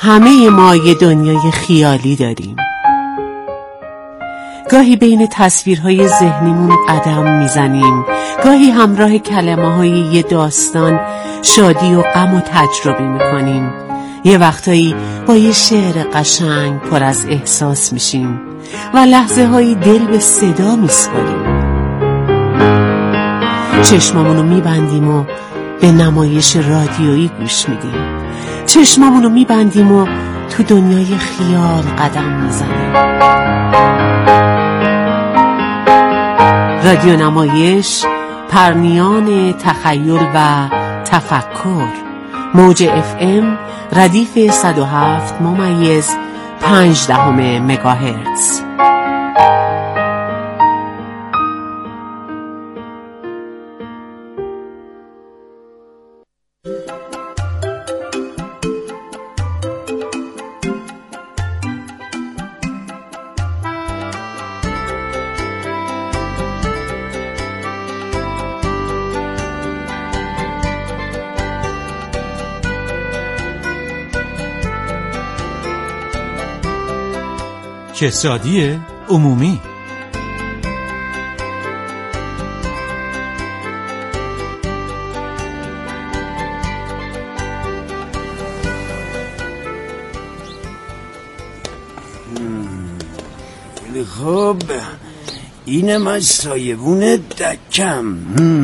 همه ما یه دنیای خیالی داریم. گاهی بین تصویرهای ذهنیمون قدم میزنیم، گاهی همراه کلمه‌های یه داستان شادی و غم و تجربه میکنیم. یه وقتایی با یه شعر قشنگ پر از احساس میشیم و لحظه هایی دل به صدا میسپاریم. چشمامونو میبندیم و به نمایش رادیویی گوش میدیم. چشمامونو میبندیم و تو دنیای خیال قدم میزنیم. رادیو نمایش، پرنیان تخیل و تفکر. موج FM ردیف 107.5 مگاهرتز. کسادی عمومی. خب اینم از سایبون دکم.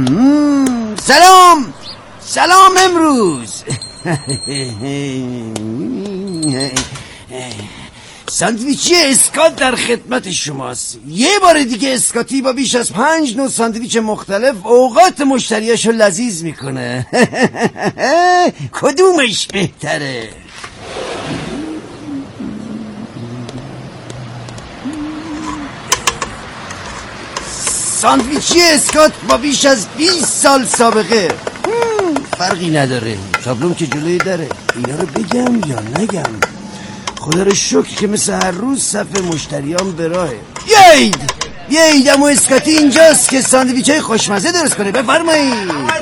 سلام امروز. ساندویچی اسکات در خدمت شماست. یه بار دیگه اسکاتی با بیش از 5 نوع ساندویچ مختلف اوقات مشتریاشو لذیذ میکنه. کدومش بهتره؟ ساندویچی اسکات با بیش از 20 سال سابقه. فرقی نداره، تابلوم که جلوی داره. اینا رو بگم یا نگم؟ خدا رو شکر که مثل هر روز صف مشتریان به راهه. یید امو اسکاتی اینجاست که ساندویچای خوشمزه درست کنه. بفرمایید.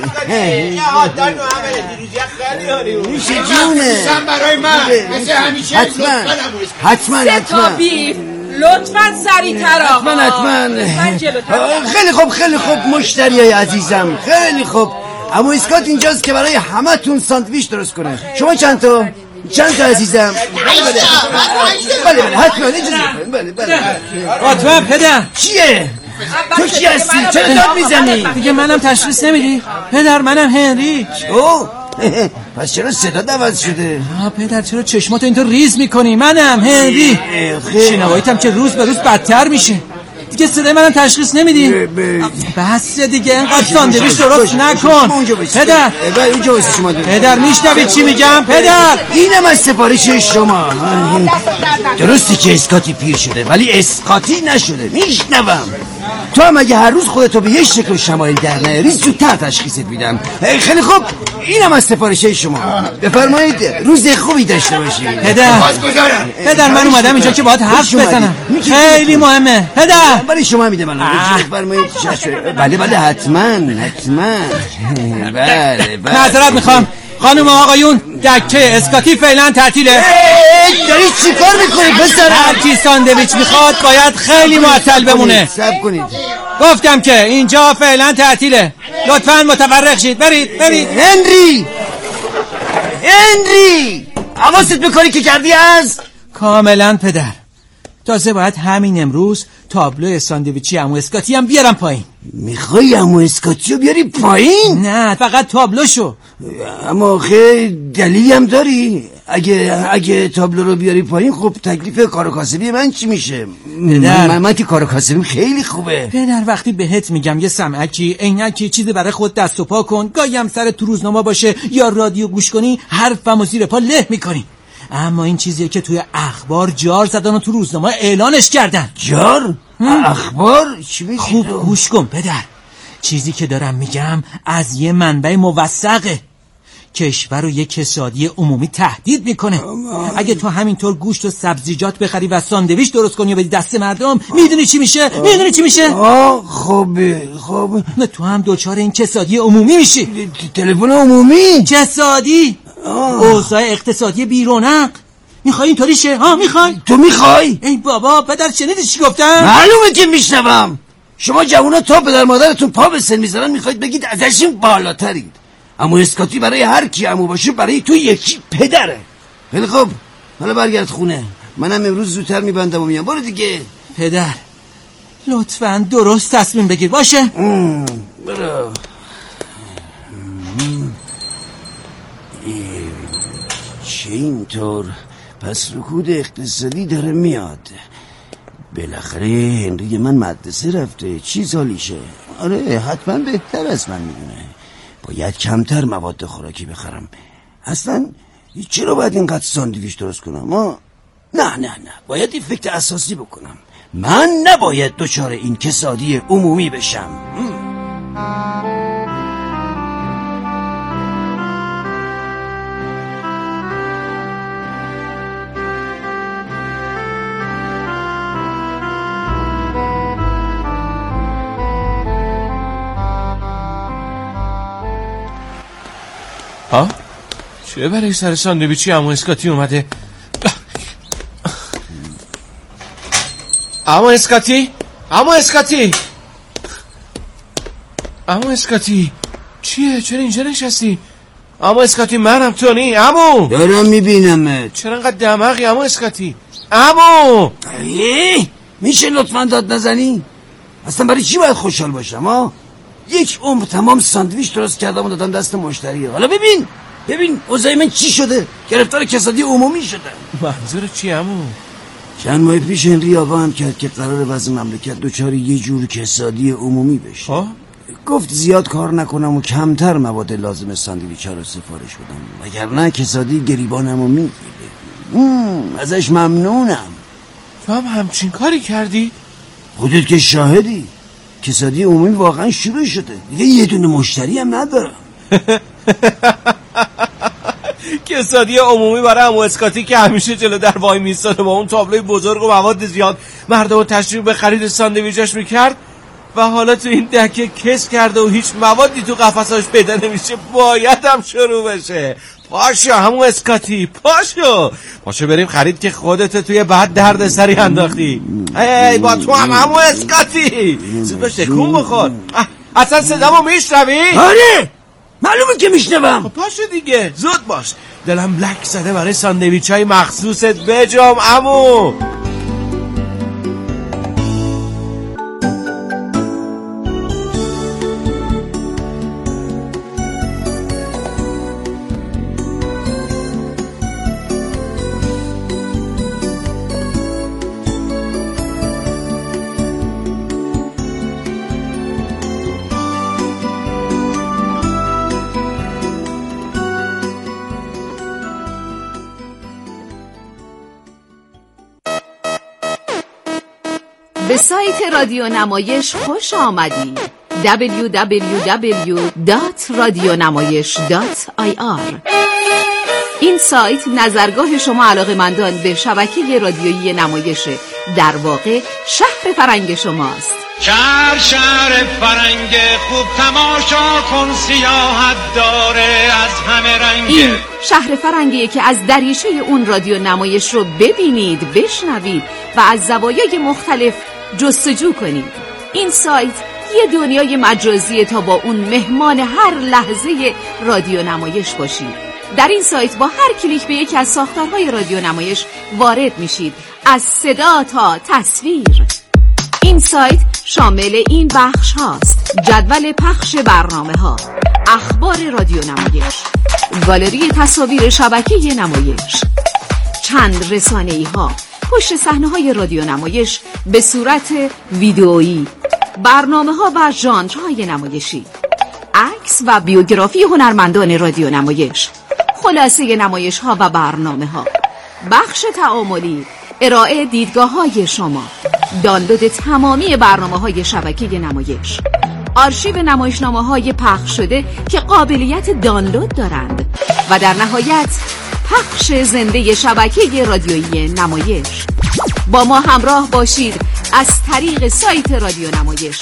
میشه جونه برای من مثل همیشه. حتما لطفاً سریع‌تر آقا. حتما. خیلی خوب مشتریای عزیزم، خیلی خوب. امو اسکات اینجاست که برای همتون ساندویچ درست کنه. شما چند تا عزیزم؟ بله حتما. حتما. پدر چیه؟ تو کی هستی؟ چرا داد میزنی؟ دیگه منم تشخیص نمیدی؟ پدر منم هنریک. پس چرا صدا عوض شده؟ پدر چرا چشماتو اینطور ریز میکنی؟ منم هنری. شنواییتم که روز به روز بدتر میشه. دیگه صدای منم تشخیص نمیدی؟ بس دیگه اینقدر ساندویچ درست نکن. پدر میشنوید چی میگم؟ پدر اینم از سفارش شما. درسته که اسکاتی پیر شده ولی اسکاتی نشده. میشنوم. تو هم اگه هر روز خودتو به یه شکل شمایل در نیاری زودتر تشخیصت میدم. خیلی خوب، اینم از سفارش شما. بفرمایید روز خوبی داشته باشید. پدر من اومدم اینجا که باهات حرف بزنم. خیلی مهمه. پدر برای شما میدم الان. بفرمایید. بله حتما. بله. معذرت میخوام خانم و آقایون، دکه اسکاتی فعلا تعطیله. داری چی کار میکنی پسر؟ هر کی ساندویچ میخواد باید خیلی معطل بمونه. صبر کنید. گفتم که اینجا فعلا تعطیله. لطفاً متفرق شید. برید. هنری حواست بکنی که کردی از؟ کاملا پدر. تازه باید همین امروز تابلو ساندویچی عمو اسکاتی هم بیارم پایین. میخوای عمو اسکاتی رو بیاری پایین؟ نه فقط تابلوشو. اما خیلی دلیلی هم داری؟ اگه تابلو رو بیاری پایین خب تکلیف کار کاسبی من چی میشه؟ من که کار کاسبیم خیلی خوبه. پدر وقتی بهت میگم یه سمعکی، عینکی، چیزی برای خود دست و پا کن، گاهی هم سر تو روزنامه باشه یا رادیو گوش کنی، حرفمو زیر پا له میکنی. اما این چیزیه که توی اخبار جار زدن و تو روزنامه اعلانش کردن. جار؟ اخبار؟ چی میگی؟ خوب گوش کن پدر. چیزی که دارم میگم از یه منبع موثقه. کشور رو یک کسادی عمومی تهدید میکنه. اگه تو همینطور گوشت و سبزیجات بخری و ساندویچ درست کنی و بدی دست مردم، میدونی چی میشه؟ خب تو هم دوچار این کسادی عمومی میشی. تلفن عمومی؟ کسادی. اوضاع اقتصادی بیرونق. میخوای اینطوری شه؟ ها میخوای؟ تو میخوای؟ ای بابا پدر شنیدی چی گفتم؟ معلومه که میشنوم. شما جوونا تا پدر مادرتون پا به سن میذارن میخواید بگید ازشون بالاترید. اما اسکاتی برای هر کی عمو باشه برای تو یکی پدره. خیلی خب حالا برگرد خونه. منم امروز زودتر میبندم و میام. برو دیگه. پدر لطفاً درست تصمیم بگیر باشه؟ برو. چه اینطور؟ پس رکود اقتصادی داره میاد. بالاخره هنری من مدرسه رفته. چی سالیشه؟ آره حتما بهتر از من میدونه. باید کمتر مواد خوراکی بخرم. اصلا چرا باید اینقدر ساندویچ درست کنم؟ نه باید این فکر اساسی بکنم. من نباید دچار این کسادی عمومی بشم. ها؟ چه برای سر ساندویچی عمو اسکاتی اومده؟ عمو اسکاتی؟ چیه؟ چرا اینجا نشستی؟ عمو اسکاتی منم تونی؟ عمو دارم میبینمت. چرا انقدر دماغی عمو اسکاتی؟ عمو میشه لطفاً داد نزنی؟ اصلا برای چی باید خوشحال باشم؟ یک عمر تمام ساندویچ درست کردم و دادم دست مشتری. حالا ببین اوضاع من چی شده؟ گرفتار کسادی عمومی شده. منظور چی عمو؟ چند ماه پیش هنری آقام کرد که قرار وضع مملکت دچار یه جور کسادی عمومی بشه. گفت زیاد کار نکنم و کمتر مواد لازم ساندویچ‌ها رو سفارش بدم، وگرنه کسادی گریبانمو میگیره. ازش ممنونم. تو هم همچین کاری کردی؟ خودت که شاهدی. کسادی عمومی واقعا شروع شده. دیگه یه دونه مشتری هم ندارم. کسادی عمومی برای عمو اسکاتی که همیشه جلو در وای میستاده با اون تابلوی بزرگ و مواد زیاد مردم رو تشویق به خرید ساندویچاش میکرد و حالا تو این دکه کس کرده و هیچ موادی تو قفساش پیدا نمیشه. باید هم شروع بشه. پاشو عمو اسکاتی پاشو بریم خرید که خودت توی بعد درد سری انداختی. ای با تو هم عمو اسکاتی زود باش تکون بخور. اصلا صدامو میشنوی؟ آره معلومه که میشنوم. پاشو دیگه زود باش. دلم لک زده برای ساندویچای مخصوصت. بجام عمو. به سایت رادیو نمایش خوش آمدید. www.radionamayish.ir. این سایت نظرگاه شما علاقه‌مندان به شبکه رادیویی نمایشه. در واقع شهر فرنگ شماست. شهر فرنگ خوب تماشا کن، سیاحت داره از همه رنگ. این شهر فرنگیه که از دریچه اون رادیو نمایش رو ببینید، بشنوید و از زوایای مختلف جستجو کنید. این سایت یه دنیای مجازیه تا با اون مهمان هر لحظه رادیو نمایش باشید. در این سایت با هر کلیک به یکی از ساختارهای رادیو نمایش وارد میشید، از صدا تا تصویر. این سایت شامل این بخش هاست: جدول پخش برنامه ها، اخبار رادیو نمایش، گالری تصاویر شبکه نمایش، چند رسانه‌ای ها، پشت صحنه های رادیو نمایش به صورت ویدئویی، برنامه ها و ژانرهای نمایشی، عکس و بیوگرافی هنرمندان رادیو نمایش، خلاصه نمایش ها و برنامه ها، بخش تعاملی، ارائه دیدگاه های شما، دانلود تمامی برنامه های شبکه نمایش، آرشیو نمایشنامه های پخش شده که قابلیت دانلود دارند و در نهایت پخش زنده شبکه رادیویی نمایش. با ما همراه باشید از طریق سایت رادیو نمایش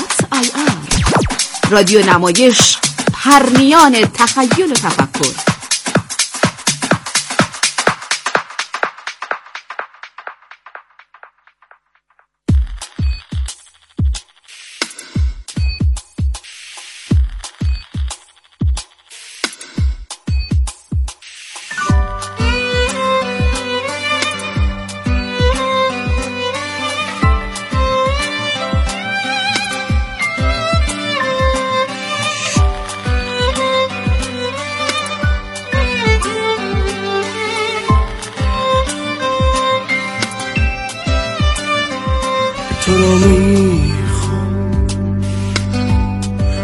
www.radionamayish.ir. رادیو نمایش، پرنیان تخیل و تفکر.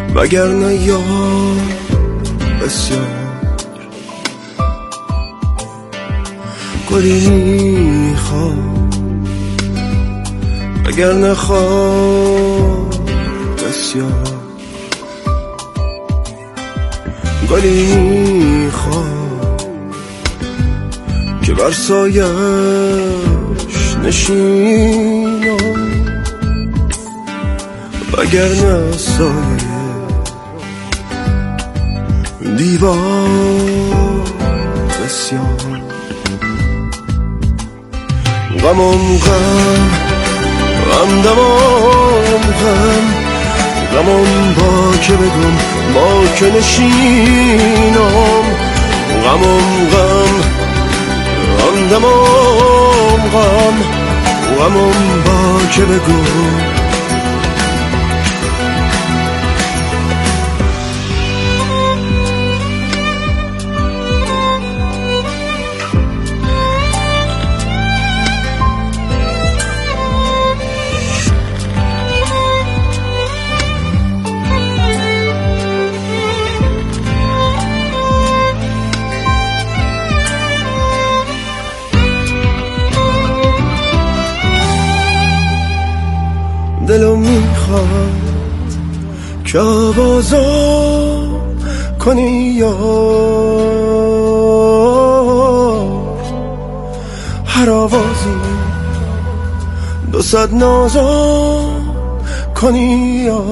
وگرنه یار بسیار گلی میخوام وگرنه خواب بسیار گلی میخوام که بر سایش نشینم وگرنه سایه دیوار بسیار غمم غم غم دمام غم غمم با که بگم با که نشینم غمم غم غم دمام غم غمم با که بگم دلم میخواد که آوازم کنی یا هر آوازی 200 نازم کنی یا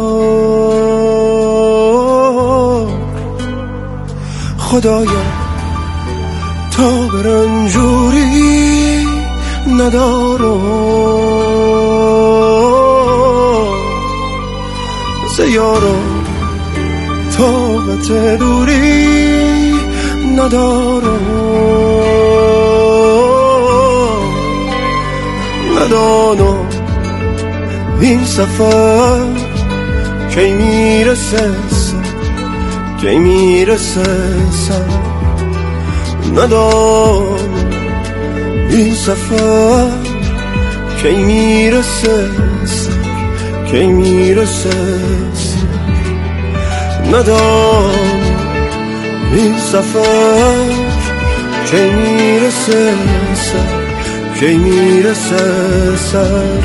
خدایا تا برنجوری ندارم یارم طاقت دوری ندارم ندانم این سفر کی میرسه کی میرسه ندانم این سفر کی میرسه کی میرسه ندانم این سفر کی میرسه کی میرسه سر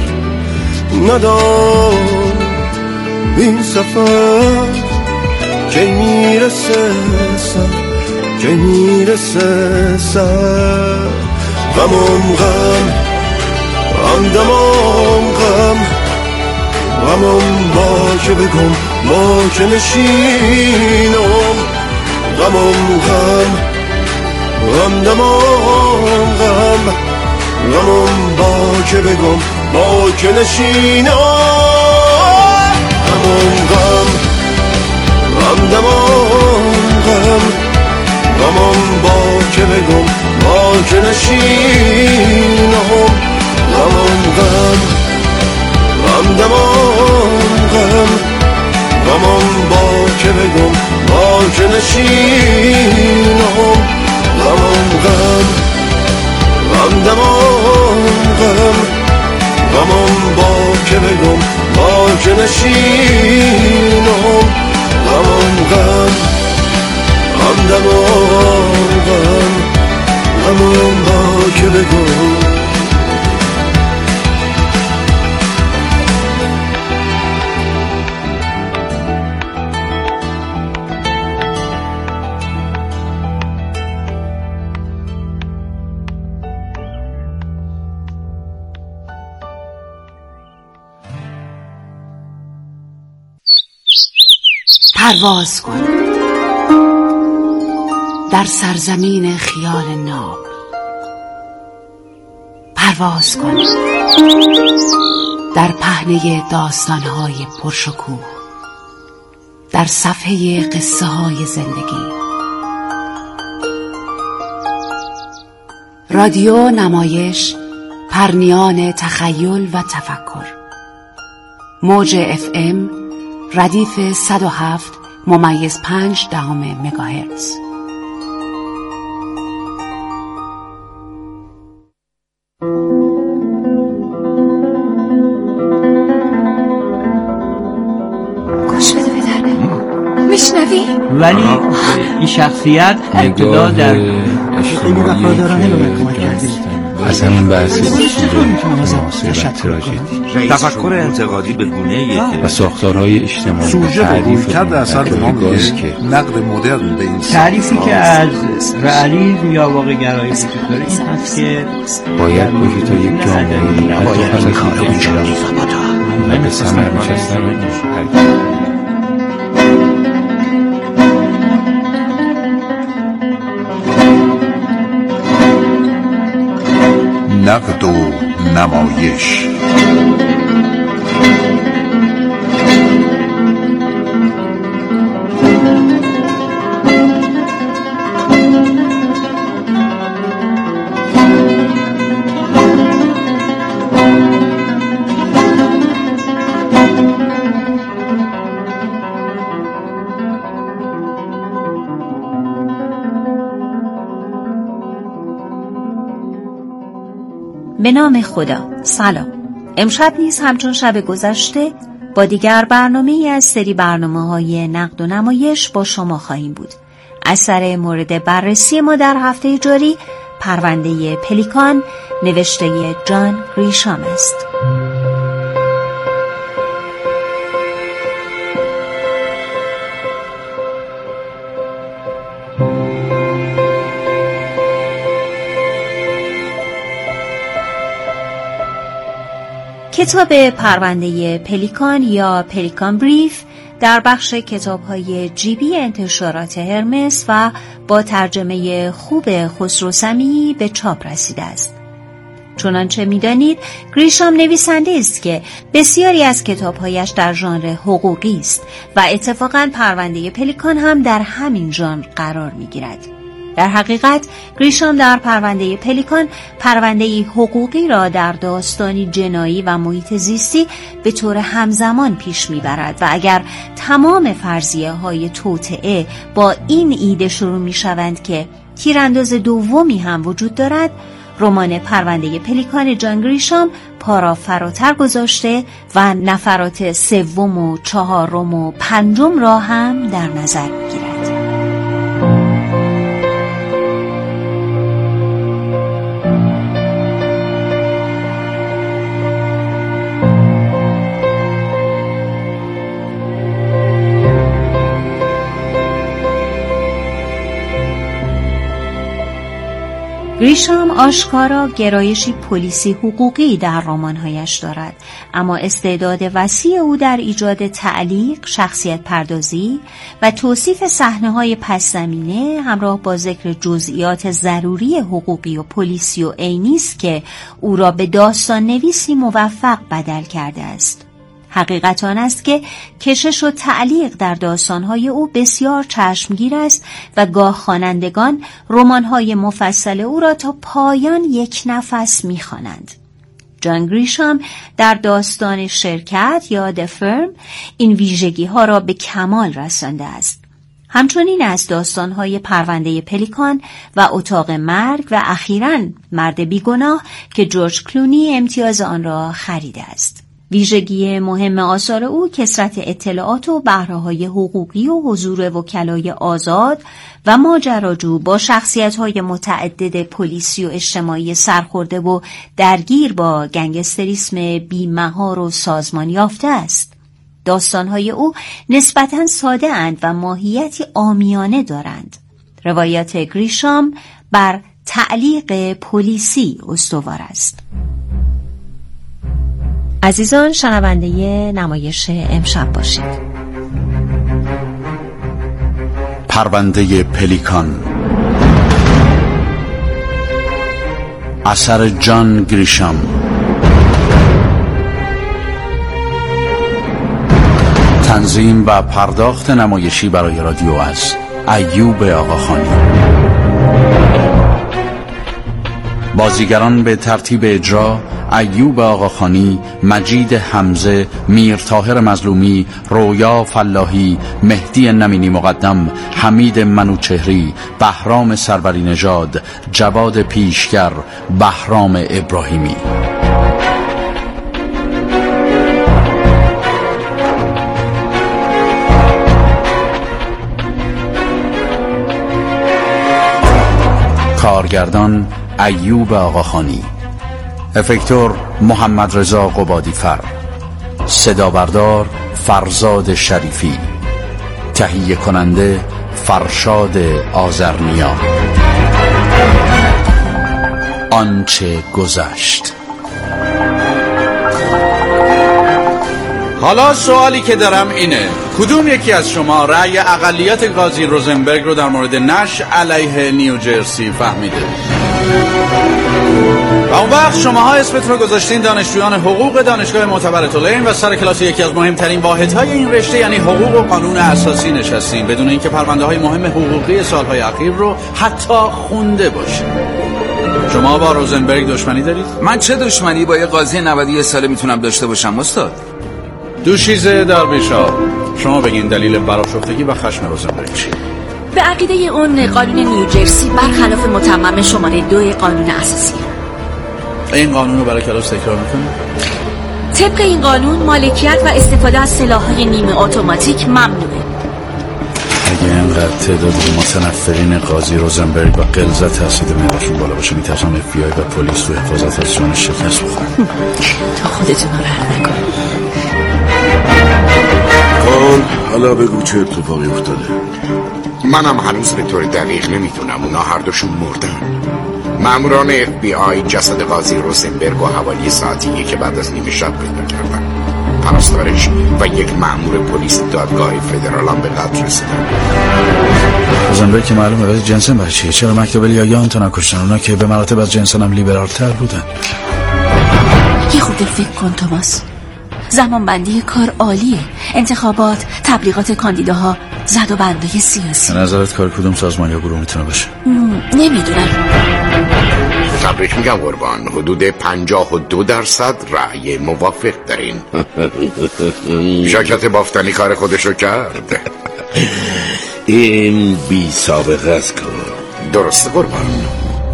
ندانم این سفر کی میرسه کی میرسه سر غمم غم دمام غم غمم با که بگم با که نشینم غمم غم دمام غم غمم با که بگم با که نشینم غمم غم دمام غم غمم با که بگم با که نشینم غمم غم دمام غم غمم با که بگم با که نشینم غمم غم دمام غم غمم با که بگم با که نشینم غمم غم دمام غم غمم با که بگم پرواز کن در سرزمین خیال ناب، پرواز کن در پهنه داستانهای پرشکوه، در صفحه قصه های زندگی. رادیو نمایش پرنیان تخیل و تفکر، موج FM ردیف 107.5 مگاهرتز. گوش بده پدرم، بشنوی؟ ولی این شخصیت ابتدا در خیلی وفادارانه به من کمک کردی. از همین بحث تفکر انتقادی به گونه‌ای و ساختارهای اجتماعی سوژه و رویکرد اثر ما میگه نقد مدرن به این تعریفی که از رئالیسم یا واقع گرایی وجود داره این هست که باید باشی تا یک جامعه باید کار اجرایی و به ثمر نشستن نقد و نمایش. به نام خدا. سلام. امشب نیز همچون شب گذشته با دیگر برنامه‌ای از سری برنامه‌های نقد و نمایش با شما خواهیم بود. اثر مورد بررسی ما در هفته جاری پرونده پلیکان نوشته جان گریشام است. کتاب پرونده پلیکان یا پلیکان بریف در بخش کتاب‌های جیبی انتشارات هرمس و با ترجمه خوب خسرو سمیعی به چاپ رسیده است. چنانچه می‌دانید گریشام نویسنده است که بسیاری از کتاب‌هایش در ژانر حقوقی است و اتفاقاً پرونده پلیکان هم در همین ژانر قرار می‌گیرد. در حقیقت گریشام در پرونده پلیکان پرونده حقوقی را در داستانی جنایی و محیط زیستی به طور همزمان پیش میبرد و اگر تمام فرضیه های توطئه با این ایده شروع میشوند که تیرانداز دومی هم وجود دارد، رمان پرونده پلیکان جان گریشام پا را فراتر گذاشته و نفرات سوم و چهارم و پنجم را هم در نظر میگیرد. گریشام آشکارا گرایشی پلیسی حقوقی در رمان‌هایش دارد، اما استعداد وسیع او در ایجاد تعلیق، شخصیت پردازی و توصیف صحنه‌های پس‌زمینه همراه با ذکر جزئیات ضروری حقوقی و پلیسی و عینی است که او را به داستان نویسی موفق بدل کرده است. حقیقت آن است که کشش و تعلیق در داستان‌های او بسیار چشمگیر است و گاه خوانندگان رمان‌های مفصل او را تا پایان یک نفس می‌خوانند. جان گریشام در داستان شرکت یا The Firm این ویژگی‌ها را به کمال رسانده است. همچنین از داستان‌های پرونده پلیکان و اتاق مرگ و اخیراً مرد بیگناه که جورج کلونی امتیاز آن را خریده است. ویژگی مهم آثار او کثرت اطلاعات و بهره‌های حقوقی و حضور وکلای آزاد و ماجراجو با شخصیت‌های متعدد پلیسی و اجتماعی سرخورده و درگیر با گنگستریسم بی‌مهار و سازمان یافته است. داستان‌های او نسبتاً ساده اند و ماهیتی عامیانه دارند. روایات گریشام بر تعلیق پلیسی استوار است. عزیزان شنونده نمایش امشب باشید. پرونده پلیکان، اثر جان گریشام، تنظیم و پرداخت نمایشی برای رادیو از ایوب آقاخانی. بازیگران به ترتیب اجرا: ایوب آقاخانی، مجید حمزه، میر طاهر مظلومی، رویا فلاحی، مهدی نمینی مقدم، حمید منوچهری، بهرام سروری نژاد، جواد پیشگر، بهرام ابراهیمی. کارگردان ایوب آقاخانی، افکتور محمد رضا قبادیفر، صدا بردار فرزاد شریفی، تهیه کننده فرشاد آذرنیا. آنچه گذشت. حالا سوالی که دارم اینه، کدوم یکی از شما رأی اقلیت قاضی روزنبرگ رو در مورد نش علیه نیوجرسی فهمیده؟ و اون وقت شماها اسمتون رو گذاشتین دانشجویان حقوق دانشگاه معتبر تولین و سر کلاس یکی از مهمترین واحدهای این رشته یعنی حقوق و قانون اساسی نشستین بدون اینکه پرونده های مهم حقوقی سالهای اخیر رو حتی خونده باشین. شما با روزنبرگ دشمنی دارید؟ من چه دشمنی با یه قاضی 91 ساله میتونم داشته باشم استاد؟ دوشیزه درویشا، شما بگین دلیل برآشفتگی و خشم روزنبرگ چیه؟ به عقیده اون قانون نیوجرسی برخلاف متمم شماره 2 قانون اساسی. این قانون رو برای کلاس تکرار میکنید؟ طبق این قانون مالکیت و استفاده از سلاح‌های نیمه اتوماتیک ممنوعه. اگه اینقدر تعداد متنفرین قاضی روزنبرگ و غلظت تحصیل معده‌شون بالا باشه میترسن FBI و پلیس تو حفاظت از جان شکست بخورن. تو خودتون ناراحت نکن. حالا بگو چه اتفاقی افتاده؟ منم هنوز به طور دقیق نمیدونم. اونا هر دوشون مردن. ماموران FBI جسد قاضی روزنبرگ و حوالی ساعتی که بعد از نیمه شب پیدا کردن. پرستارش و یک مأمور پلیس دادگاه فدرال هم به قتل رسیدن. روزنبرگ که معلومه، ولی جنسن برای چیه؟ چرا مکتب لیاگان تا نکشتن؟ اونا که به مراتب از جنسن هم لیبرال تر بودن. یه خورده فکر کن توماس. زمان بندی کار عالیه. انتخابات، تبلیغات کاندیداها، زد و بندای سیاسی. به نظرت کار کدوم سازمان یا گروه میتونه باشه؟ نمیدونم. تبریک میگم قربان، حدود 52% رأی موافق دارین. شرکت بافتنی کار خودشو کرد. این بی سابقه است کار. درسته قربان.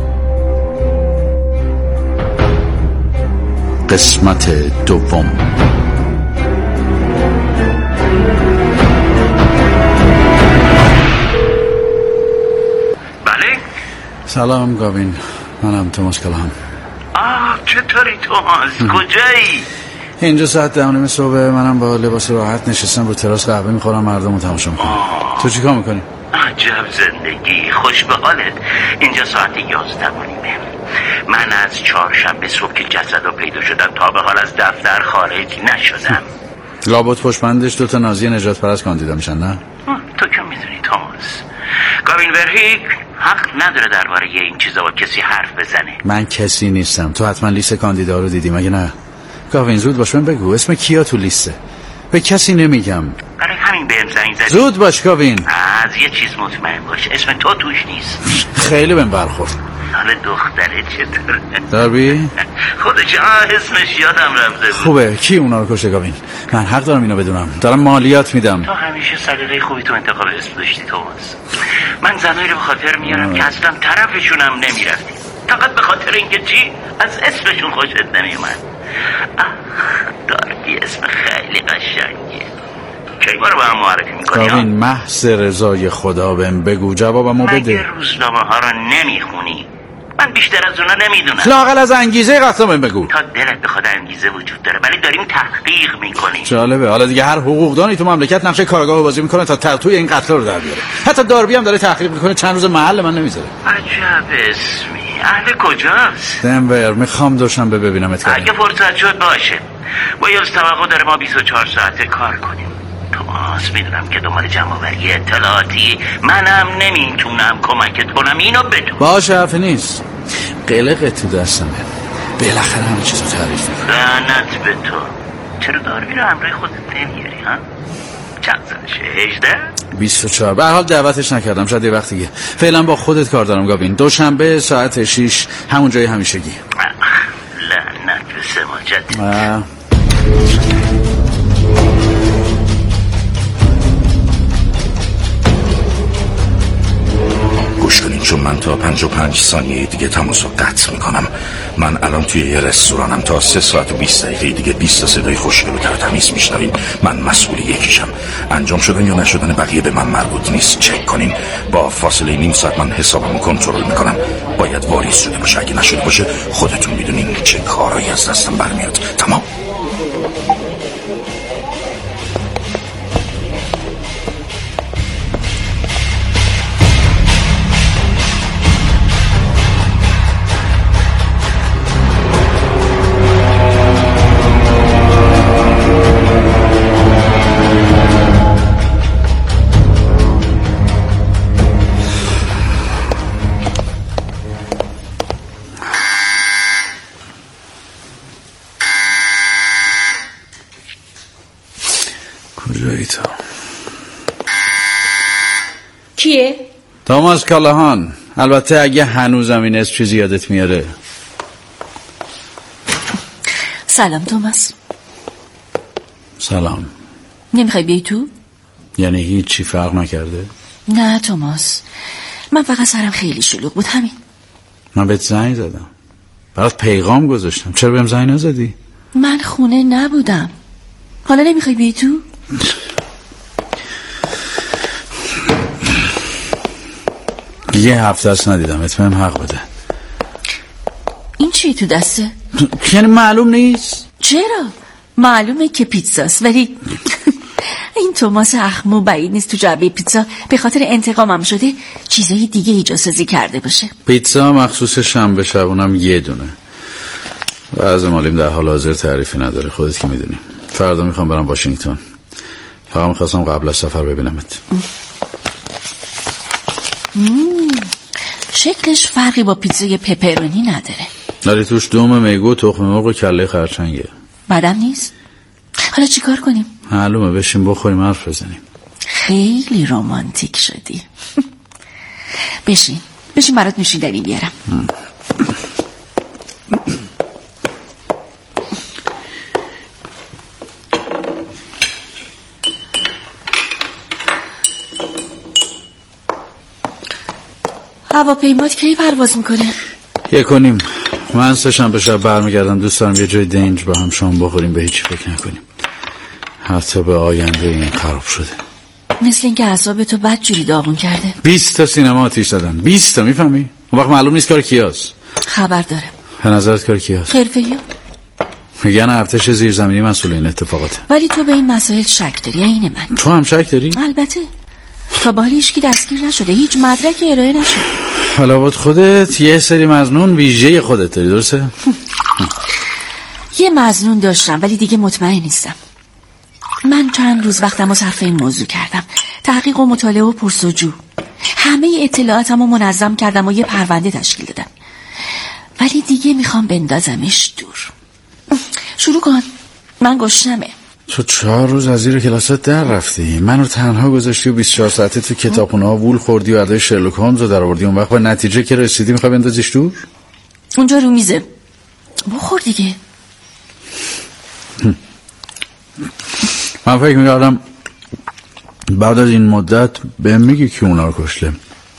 قسمت دوم. سلام گاوین، منم توماس کلاهام. چطوری توماس؟ کجایی؟ اینجا ساعت 10:30 صبح. منم با لباس راحت نشستم رو تراس قهوه میخورم، مردم رو تماشا میکنم. تو چی کار میکنی؟ عجب زندگی، خوش به حالت. اینجا ساعت 11:30. من از چهارشنبه صبح که جسد رو پیدا شدم تا به حال از دفتر خارج نشدم. لابد پشتبندش 2 نازی نجات پرست کاندیدا میشن، نه؟ تو که میدونی توماس، گاوین ورهیک حق نداره درباره این چیزا با کسی حرف بزنه. من کسی نیستم. تو حتما لیست کاندیدا رو دیدی مگه نه؟ گاوین زود باش، من بگو اسم کیا تو لیسته. به کسی نمیگم. برای همین بهم زنگ زدی. زود باش گاوین. از یه چیز مطمئن باش، اسم تو توش نیست. خیلی بهم برخورد. حال دختره چطوره؟ داربی؟ خودش اسمش یادم رفته بود. خوبه. کی اونا رو کشه گاوین؟ من حق دارم اینو بدونم. دارم مالیات میدم. تو همیشه سلیقه خوبی تو انتخاب اسم داشتی توماس. من زنایی رو به خاطر میارم که اصلا طرفشونم نمیرفتی، فقط به خاطر اینکه چی؟ از اسمشون خوشت نمیومد. داربی اسم خیلی قشنگیه. کی ما رو به هم معرفی میکنی؟ گاوین محض رضای خدا بهم بگو، جوابمو بده. مگه روزنامه ها رو نمیخونی؟ من بیشتر از اونا نمیدونم. لااقل از انگیزه قتلم بگو. تا دلت بخواد انگیزه وجود داره، ولی داریم تحقیق میکنیم. جالبه. حالا دیگه هر حقوقدانی تو مملکت نقشه کارآگاه بازی میکنه تا ترتوی این قتل رو در بیاره. حتی داربی هم داره تحقیق میکنه، چند روز محل من نمیذاره. عجب اسمی. اهل کجاست؟ دنور. میخوام دوشنبه ببینمت. اگه فرصت شد باشه. ویلز توقع داره ما 24 ساعته کار کنیم. توماس میدونم که دنبال جمع‌آوری اطلاعاتی، منم نمیتونم کمکت کنم، اینو بدون. باشه حرفی نیست. قلق تو دستمه. بالاخره همه چیزو تعریف میکنم. لعنت به تو. چرا داربی رو همراه خودت نمیاری ها؟ چند سالشه؟ 18؟ 24. به هر حال دعوتش نکردم، شاید یه وقت دیگه. فعلا با خودت کار دارم گاوین. دوشنبه ساعت 6 همون جای همیشگی. لعنت به سماجت. گوش کنین چون من تا 55 ثانیه دیگه تماس رو قطع میکنم. من الان توی یه رستورانم. تا 3 ساعت و 20 دقیقه دیگه 20 تا صدای خوشگل و تمیز میشنوین. من مسئول یکیشم. انجام شدن یا نشدن بقیه به من مربوط نیست. چک کنین. با فاصله نیم ساعت من حسابمو کنترل میکنم. باید واریز شده باشه. اگه نشده باشه خودتون میدونین چه کارایی از دستم برمیاد. تمام. کیه؟ توماس کالاهان. البته اگه هنوزم این اسم چیزی یادت میاره. سلام توماس. سلام. نمیخوای بیای تو؟ یعنی هیچی فرق نکرده؟ نه توماس، من فقط سرم خیلی شلوغ بود همین. من بهت زنگ زدم، برات پیغام گذاشتم، چرا بهم زنگ نزدی؟ من خونه نبودم. حالا نمیخوای بیای تو؟ یه هفته است ندیدم، اتفاقم حق بده. این چیه تو دسته؟ یعنی معلوم نیست؟ چرا؟ معلومه که پیتزاست، ولی این توماس اخمو بعید نیست تو جعبه پیتزا به خاطر انتقامم شده چیزای دیگه ایجادسازی کرده باشه. پیتزا مخصوص شنبه شبونم یه دونه. بعض مالیم در حال حاضر تعریفی نداره، خودت که میدونی. فردا میخوام برم واشنگتن. فقط میخواستم قبل از سفر ببینمت. شکلش فرقی با پیتزای پپرونی نداره. داری توش دوم میگو، تخم مرغ و کله خرچنگه. بدم نیست. حالا چیکار کنیم؟ معلومه، بشین بخوریم حرف بزنیم. خیلی رمانتیک شدی. بشین برات نوشیدنی بیارم. هواپیمات کی پرواز میکنه؟ 1:30. من 3 شنبه شب برمیگردم. دوست دارم یه جای دنج با هم شام بخوریم، به هیچی فکر نکنیم، حتی به آینده این خراب شده. مثل اینکه اعصاب تو بدجوری داغون کرده. 20 تا سینما آتیش دادن. 20 تا، میفهمی؟ اون وقت معلوم نیست کار کیاست. خبر دارم. به نظرت کار کیاست؟ حرفه‌ای؟ میگن ارتش زیرزمینی مسئول این اتفاقاته. ولی تو به این مسائل شک داری؟ عین من. تو هم شک داری؟ البته. تا به حال هیچکی دستگیر نشده، هیچ مدرکی ارائه نشده. حالا بود خودت یه سری مظنون ویژه خودت داری، درسته؟ یه مظنون داشتم ولی دیگه مطمئن نیستم. من چند روز وقتمو صرف این موضوع کردم، تحقیق و مطالعه و پرس‌وجو. همه اطلاعاتمو منظم کردم و یه پرونده تشکیل دادم، ولی دیگه میخوام بندازمش دور. شروع کن، من گشنمه. تو 4 روز از زیر کلاست در رفتی، منو تنها گذاشتی و 24 ساعته تو کتابخونه ها وول خوردی و ادای شرلوک هولمز رو در آوردی. اون وقت به نتیجه که رسیدی میخوای بندازیش دور؟ اونجا رو میزه، بخور دیگه. من فکر میکردم بعد از این مدت بهم میگی که اونا رو کشته.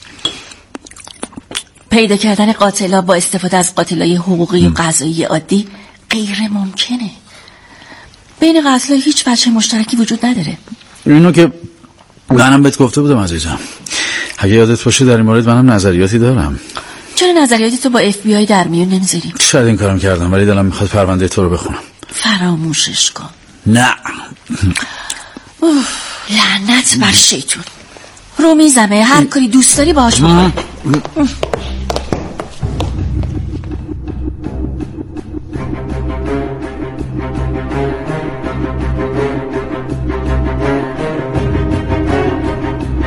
پیدا کردن قاتلا با استفاده از قاتلای حقوقی و قضایی عادی غیر ممکنه. بین قتل‌ها هیچ بچه مشترکی وجود نداره. اینو که منم بهت گفته بودم عزیزم. اگه یادت باشه در این مورد منم نظریاتی دارم. چرا نظریاتی تو با FBI در میون نمیذاری؟ شاید این کارم کردم ولی دلم میخواد پرونده تو رو بخونم. فراموشش کن. نه. لعنت بر شیطون. رو میزمه، هر کاری دوست داری باهاش بکن.